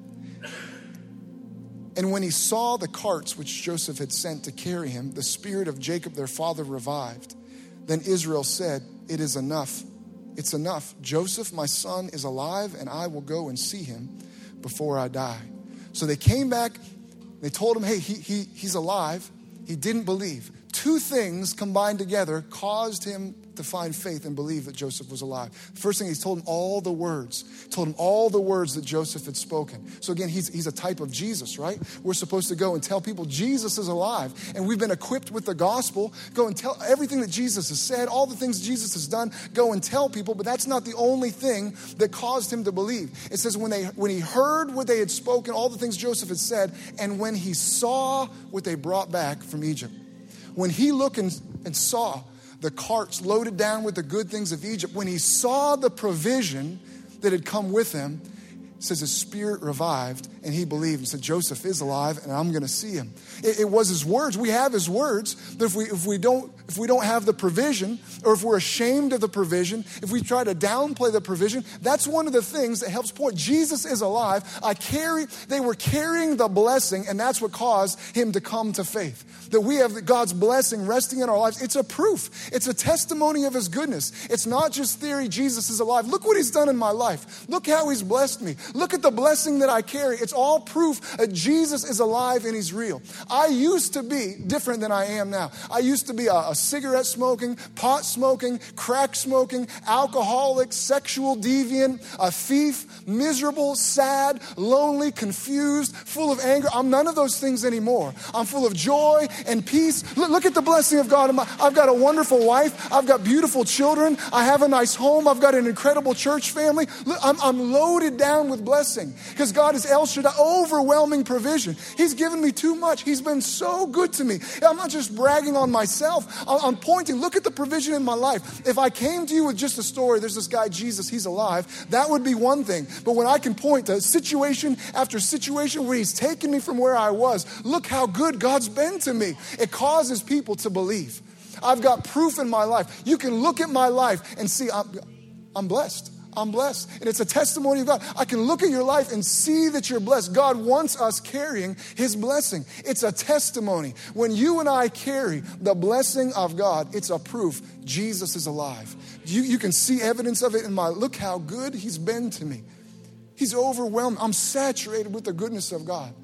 and when he saw the carts which Joseph had sent to carry him, the spirit of Jacob their father revived. Then Israel said, it is enough. It's enough. Joseph, my son, is alive, and I will go and see him before I die. So they came back. They told him, hey, he, he, he's alive. He didn't believe. Two things combined together caused him to find faith and believe that Joseph was alive. First thing, he told him all the words. Told him all the words that Joseph had spoken. So again, he's, he's a type of Jesus, right? We're supposed to go and tell people Jesus is alive. And we've been equipped with the gospel. Go and tell everything that Jesus has said, all the things Jesus has done, go and tell people. But that's not the only thing that caused him to believe. It says when they when he heard what they had spoken, all the things Joseph had said, and when he saw what they brought back from Egypt. When he looked and, and saw the carts loaded down with the good things of Egypt, when he saw the provision that had come with him, it says his spirit revived and he believed and said, Joseph is alive and I'm going to see him. It, it was his words. We have his words. But if we if we don't if we don't have the provision, or if we're ashamed of the provision, if we try to downplay the provision, that's one of the things that helps point. Jesus is alive. I carry. They were carrying the blessing, and that's what caused him to come to faith. That we have God's blessing resting in our lives. It's a proof. It's a testimony of his goodness. It's not just theory. Jesus is alive. Look what he's done in my life. Look how he's blessed me. Look at the blessing that I carry. It's all proof that Jesus is alive and he's real. I used to be different than I am now. I used to be a, a cigarette smoking, pot smoking, crack smoking, alcoholic, sexual deviant, a thief, miserable, sad, lonely, confused, full of anger. I'm none of those things anymore. I'm full of joy and peace. Look, look at the blessing of God. I've got a wonderful wife. I've got beautiful children. I have a nice home. I've got an incredible church family. Look, I'm, I'm loaded down with blessing because God is El Shaddai, overwhelming provision. He's given me too much. He's been so good to me. I'm not just bragging on myself. I'm pointing. Look at the provision in my life. If I came to you with just a story, there's this guy, Jesus, he's alive, that would be one thing. But when I can point to situation after situation where he's taken me from where I was, look how good God's been to me. It causes people to believe. I've got proof in my life. You can look at my life and see I'm, I'm blessed. I'm blessed. And it's a testimony of God. I can look at your life and see that you're blessed. God wants us carrying his blessing. It's a testimony. When you and I carry the blessing of God, it's a proof Jesus is alive. You, you can see evidence of it in my, look how good he's been to me. He's overwhelmed. I'm saturated with the goodness of God.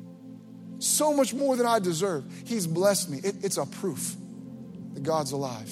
So much more than I deserve. He's blessed me. It, it's a proof that God's alive.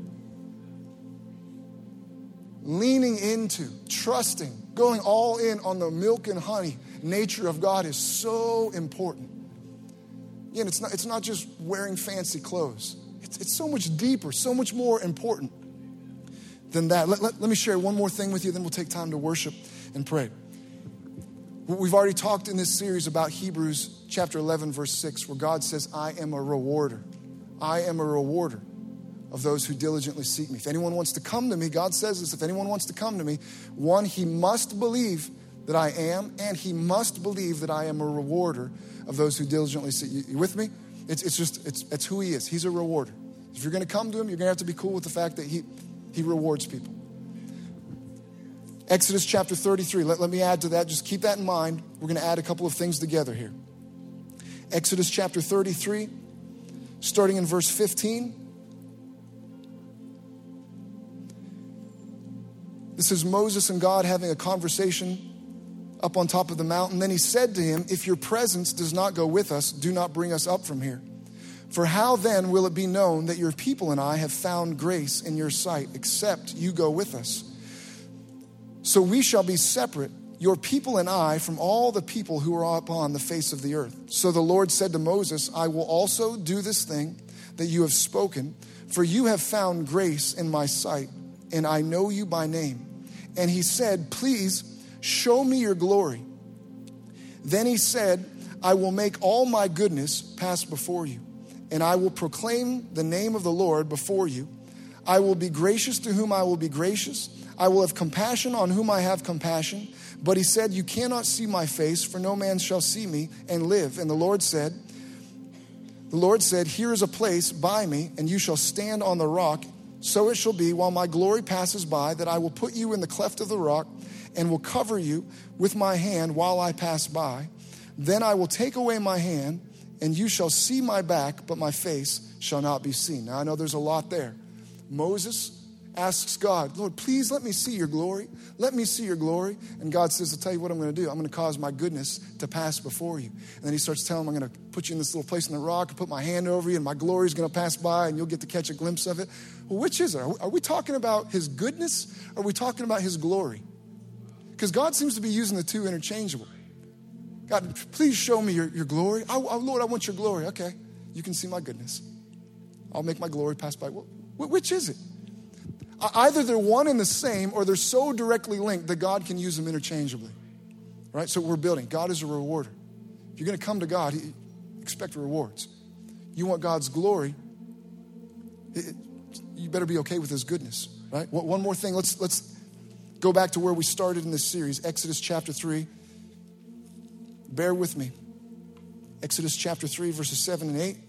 Leaning into, trusting, going all in on the milk and honey nature of God is so important. Again, it's not, it's not just wearing fancy clothes. It's, it's so much deeper, so much more important than that. Let, let, let me share one more thing with you, then we'll take time to worship and pray. We've already talked in this series about Hebrews chapter eleven, verse six, where God says, I am a rewarder. I am a rewarder of those who diligently seek me. If anyone wants to come to me, God says this, if anyone wants to come to me, one, he must believe that I am, and he must believe that I am a rewarder of those who diligently seek. You, you with me? It's, it's just, it's, it's who he is. He's a rewarder. If you're going to come to him, you're going to have to be cool with the fact that he, he rewards people. Exodus chapter thirty-three, let, let me add to that. Just keep that in mind. We're going to add a couple of things together here. Exodus chapter thirty-three, starting in verse fifteen. This is Moses and God having a conversation up on top of the mountain. Then he said to him, if your presence does not go with us, do not bring us up from here. For how then will it be known that your people and I have found grace in your sight, except you go with us? So we shall be separate, your people and I, from all the people who are upon the face of the earth. So the Lord said to Moses, I will also do this thing that you have spoken, for you have found grace in my sight, and I know you by name. And he said, please show me your glory. Then he said, I will make all my goodness pass before you, and I will proclaim the name of the Lord before you. I will be gracious to whom I will be gracious. I will have compassion on whom I have compassion. But he said, you cannot see my face, for no man shall see me and live. And the Lord said, the Lord said, here is a place by me, and you shall stand on the rock. So it shall be while my glory passes by, that I will put you in the cleft of the rock and will cover you with my hand while I pass by. Then I will take away my hand, and you shall see my back, but my face shall not be seen. Now I know there's a lot there. Moses asks God, Lord, please let me see your glory. Let me see your glory. And God says, I'll tell you what I'm going to do. I'm going to cause my goodness to pass before you. And then he starts telling him, I'm going to put you in this little place in the rock and put my hand over you, and my glory is going to pass by, and you'll get to catch a glimpse of it. Well, which is it? Are we, are we talking about his goodness, or are we talking about his glory? Because God seems to be using the two interchangeable. God, please show me your, your glory. Oh, oh, Lord, I want your glory. Okay, you can see my goodness. I'll make my glory pass by. Well, which is it? Either they're one and the same, or they're so directly linked that God can use them interchangeably. Right? So we're building. God is a rewarder. If you're going to come to God, he, expect rewards. You want God's glory, it, you better be okay with his goodness. Right? One more thing. Let's, let's go back to where we started in this series, Exodus chapter three. Bear with me. Exodus chapter three, verses seven and eight.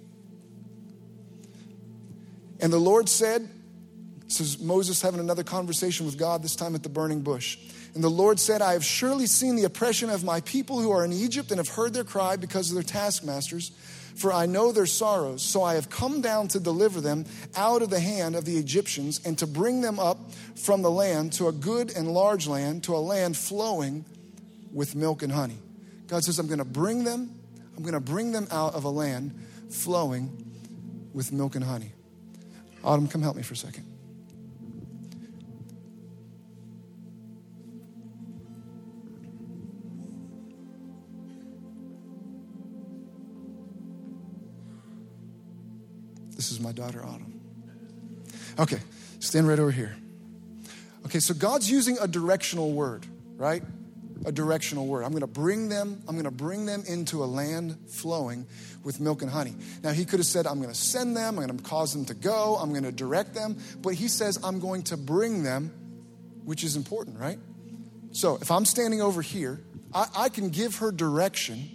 And the Lord said, this is Moses having another conversation with God, this time at the burning bush. And the Lord said, I have surely seen the oppression of my people who are in Egypt, and have heard their cry because of their taskmasters. For I know their sorrows. So I have come down to deliver them out of the hand of the Egyptians, and to bring them up from the land to a good and large land, to a land flowing with milk and honey. God says, I'm going to bring them, I'm going to bring them out of a land flowing with milk and honey. Autumn, come help me for a second. This is my daughter, Autumn. Okay, stand right over here. Okay, so God's using a directional word, right? A directional word. I'm going to bring them, I'm going to bring them into a land flowing with milk and honey. Now, he could have said, I'm going to send them, I'm going to cause them to go, I'm going to direct them. But he says, I'm going to bring them, which is important, right? So if I'm standing over here, I, I can give her direction.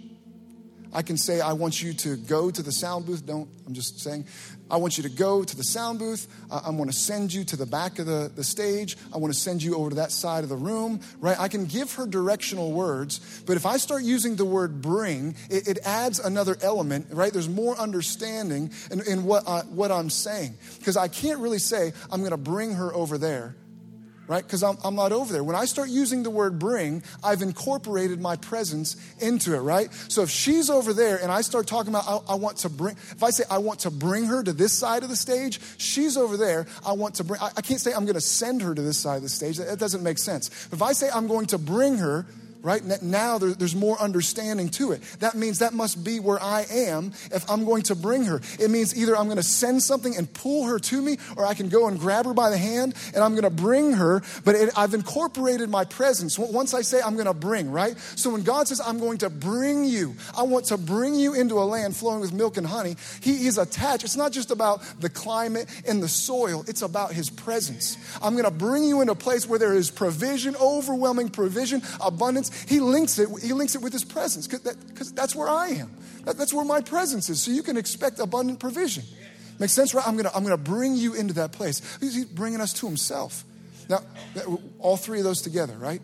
I can say, I want you to go to the sound booth. Don't, I'm just saying, I want you to go to the sound booth. I, I want to send you to the back of the, the stage. I want to send you over to that side of the room, right? I can give her directional words, but if I start using the word bring, it, it adds another element, right? There's more understanding in, in what, I, what I'm saying. Because I can't really say, I'm going to bring her over there. Right? Because I'm, I'm not over there. When I start using the word bring, I've incorporated my presence into it, right? So if she's over there and I start talking about, I, I want to bring, if I say I want to bring her to this side of the stage, she's over there, I want to bring, I, I can't say I'm going to send her to this side of the stage. That, that doesn't make sense. If I say I'm going to bring her, right? Now there, there's more understanding to it. That means that must be where I am if I'm going to bring her. It means either I'm going to send something and pull her to me, or I can go and grab her by the hand and I'm going to bring her. But it, I've incorporated my presence. Once I say I'm going to bring, right? So when God says I'm going to bring you, I want to bring you into a land flowing with milk and honey, he is attached. It's not just about the climate and the soil. It's about his presence. I'm going to bring you into a place where there is provision, overwhelming provision, abundance. He links it, he links it with his presence, because that, that's where I am. That, that's where my presence is. So you can expect abundant provision. Makes sense, right? I'm gonna, I'm gonna bring you into that place. He's bringing us to himself. Now, all three of those together, right?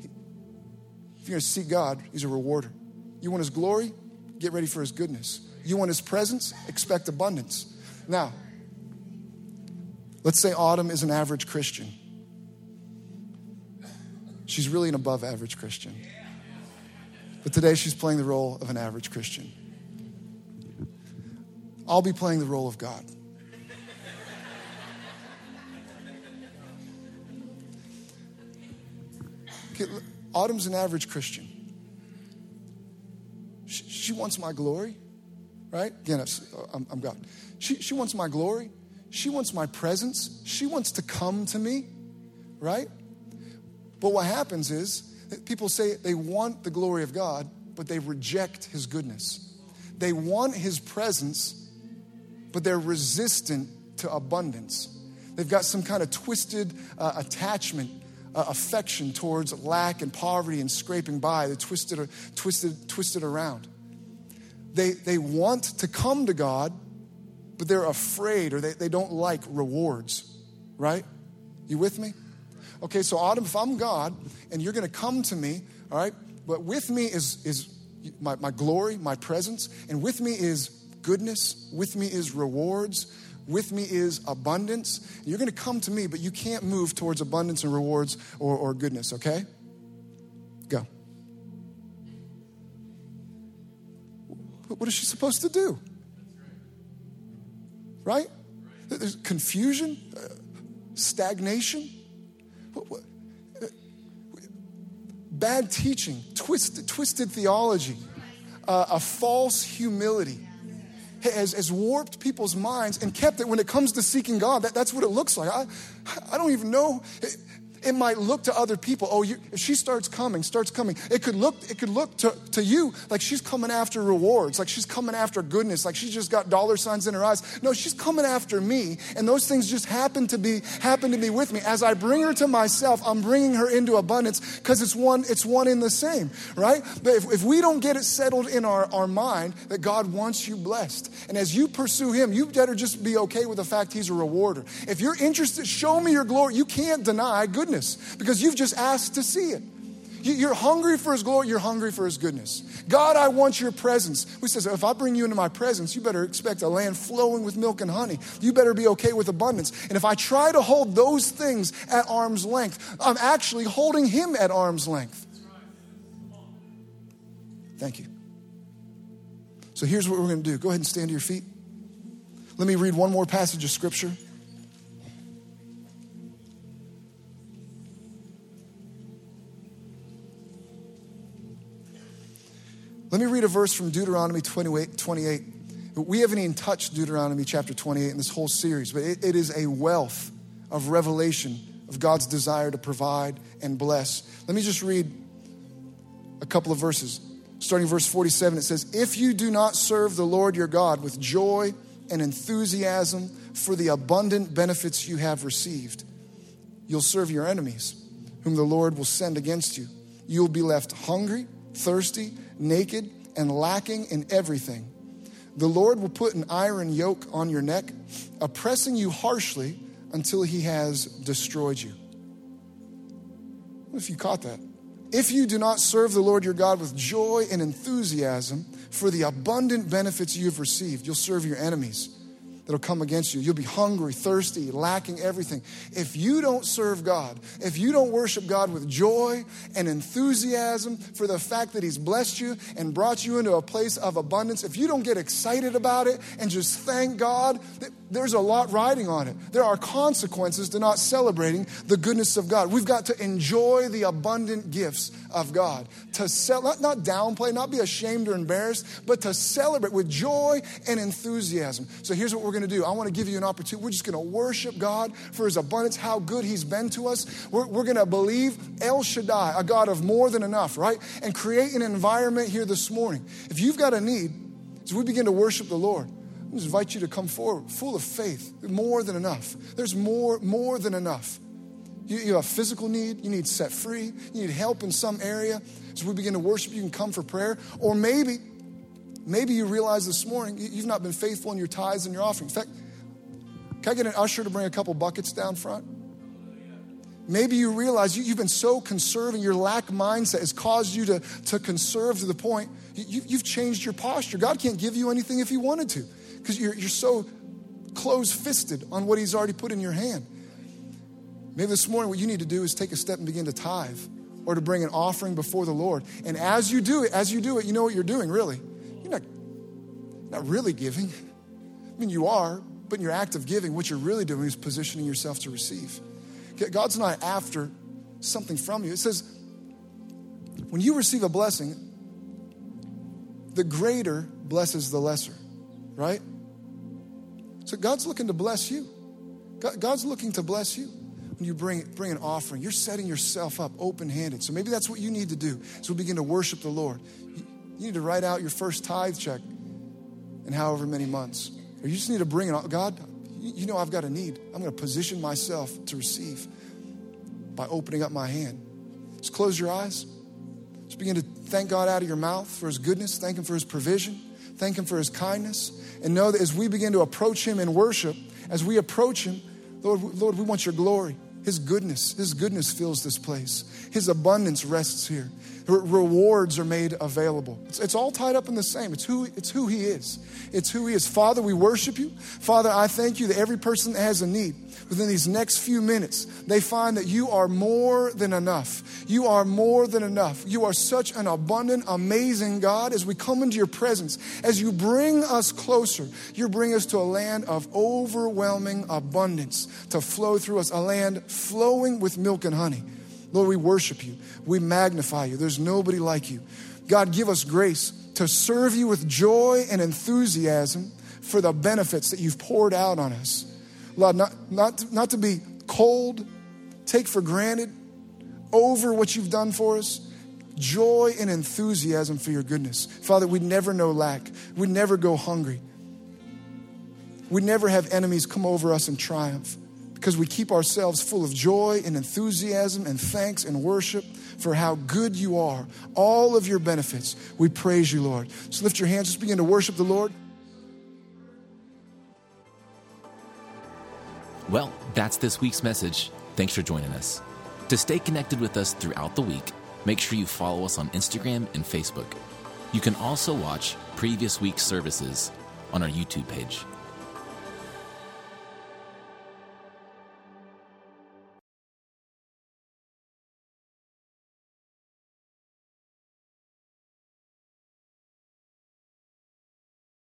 If you're gonna seek God, he's a rewarder. You want his glory? Get ready for his goodness. You want his presence? Expect abundance. Now, let's say Autumn is an average Christian. she's really an above average Christian. But today she's playing the role of an average Christian. I'll be playing the role of God. Okay, Autumn's an average Christian. She, she wants my glory, right? Again, I'm, I'm God. She, she wants my glory. She wants my presence. She wants to come to me, right? But what happens is that people say they want the glory of God, but they reject his goodness. They want his presence, but they're resistant to abundance. They've got some kind of twisted uh, attachment, uh, affection towards lack and poverty and scraping by. They twisted, twisted, twisted around. They, they want to come to God, but they're afraid or they, they don't like rewards, right? You with me? Okay, so Autumn, if I'm God and you're going to come to me, all right, but with me is, is my, my glory, my presence, and with me is goodness, with me is rewards, with me is abundance. You're going to come to me, but you can't move towards abundance and rewards or, or goodness, okay? Go. What is she supposed to do? Right? There's confusion, uh, stagnation, what, what, uh, bad teaching, twisted, twisted theology, uh, a false humility has, has warped people's minds and kept it when it comes to seeking God. That, that's what it looks like. I, I don't even know. It, It might look to other people. Oh, you, if she starts coming, starts coming. It could look, it could look to, to you like she's coming after rewards, like she's coming after goodness, like she's just got dollar signs in her eyes. No, she's coming after me, and those things just happen to be happen to be with me. As I bring her to myself, I'm bringing her into abundance because it's one, it's one in the same, right? But if, if we don't get it settled in our, our mind that God wants you blessed, and as you pursue him, you better just be okay with the fact he's a rewarder. If you're interested, show me your glory. You can't deny goodness, because you've just asked to see it. You're hungry for his glory. You're hungry for his goodness. God, I want your presence. He says, if I bring you into my presence, you better expect a land flowing with milk and honey. You better be okay with abundance. And if I try to hold those things at arm's length, I'm actually holding him at arm's length. Thank you. So here's what we're going to do. Go ahead and stand to your feet. Let me read one more passage of scripture. Let me read a verse from Deuteronomy twenty-eight. We haven't even touched Deuteronomy chapter twenty-eight in this whole series, but it, it is a wealth of revelation of God's desire to provide and bless. Let me just read a couple of verses. Starting verse forty-seven, it says, if you do not serve the Lord your God with joy and enthusiasm for the abundant benefits you have received, you'll serve your enemies, whom the Lord will send against you. You'll be left hungry, thirsty, naked, and lacking in everything. The Lord will put an iron yoke on your neck, oppressing you harshly until he has destroyed you. What if you caught that? If you do not serve the Lord your God with joy and enthusiasm for the abundant benefits you have received, you'll serve your enemies that'll come against you. You'll be hungry, thirsty, lacking everything. If you don't serve God, if you don't worship God with joy and enthusiasm for the fact that he's blessed you and brought you into a place of abundance, if you don't get excited about it and just thank God, there's a lot riding on it. There are consequences to not celebrating the goodness of God. We've got to enjoy the abundant gifts of God. To sell, not, not downplay, not be ashamed or embarrassed, but to celebrate with joy and enthusiasm. So here's what we're going to do. I want to give you an opportunity. We're just going to worship God for his abundance, how good he's been to us. We're, we're going to believe El Shaddai, a God of more than enough, right? And create an environment here this morning. If you've got a need, as we begin to worship the Lord, I just invite you to come forward, full of faith, more than enough. There's more, more than enough. You, you have a physical need, you need set free, you need help in some area. As we begin to worship, you can come for prayer. Or maybe, maybe you realize this morning you've not been faithful in your tithes and your offering. In fact, can I get an usher to bring a couple buckets down front? Maybe you realize you, you've been so conserving, your lack mindset has caused you to, to conserve to the point you, you've changed your posture. God can't give you anything if he wanted to, because you're, you're so close-fisted on what he's already put in your hand. Maybe this morning what you need to do is take a step and begin to tithe. or to bring an offering before the Lord. And as you do it, as you do it, you know what you're doing, really. You're not, not really giving. I mean, you are, but in your act of giving, what you're really doing is positioning yourself to receive. God's not after something from you. It says, when you receive a blessing, the greater blesses the lesser, right? So God's looking to bless you. God's looking to bless you. When you bring, bring an offering, you're setting yourself up open-handed. So maybe that's what you need to do as we begin to worship the Lord. You, you need to write out your first tithe check in however many months. Or you just need to bring it, God, you know I've got a need. I'm going to position myself to receive by opening up my hand. Just close your eyes. Just begin to thank God out of your mouth for his goodness. Thank him for his provision. Thank him for his kindness. And know that as we begin to approach him in worship, as we approach him, Lord, Lord, we want your glory. His goodness, his goodness fills this place. His abundance rests here. Re- rewards are made available. It's, it's all tied up in the same. It's who, it's who he is. It's who he is. Father, we worship you. Father, I thank you that every person that has a need, within these next few minutes, they find that you are more than enough. You are more than enough. You are such an abundant, amazing God. As we come into your presence, as you bring us closer, you bring us to a land of overwhelming abundance to flow through us, a land flowing with milk and honey. Lord, we worship you. We magnify you. There's nobody like you. God, give us grace to serve you with joy and enthusiasm for the benefits that you've poured out on us. Lord, not, not, not to be cold, take for granted over what you've done for us. Joy and enthusiasm for your goodness. Father, we'd never know lack. We'd never go hungry. We'd never have enemies come over us in triumph because we keep ourselves full of joy and enthusiasm and thanks and worship for how good you are. All of your benefits. We praise you, Lord. So lift your hands. Just begin to worship the Lord. Well, that's this week's message. Thanks for joining us. To stay connected with us throughout the week, make sure you follow us on Instagram and Facebook. You can also watch previous week's services on our YouTube page.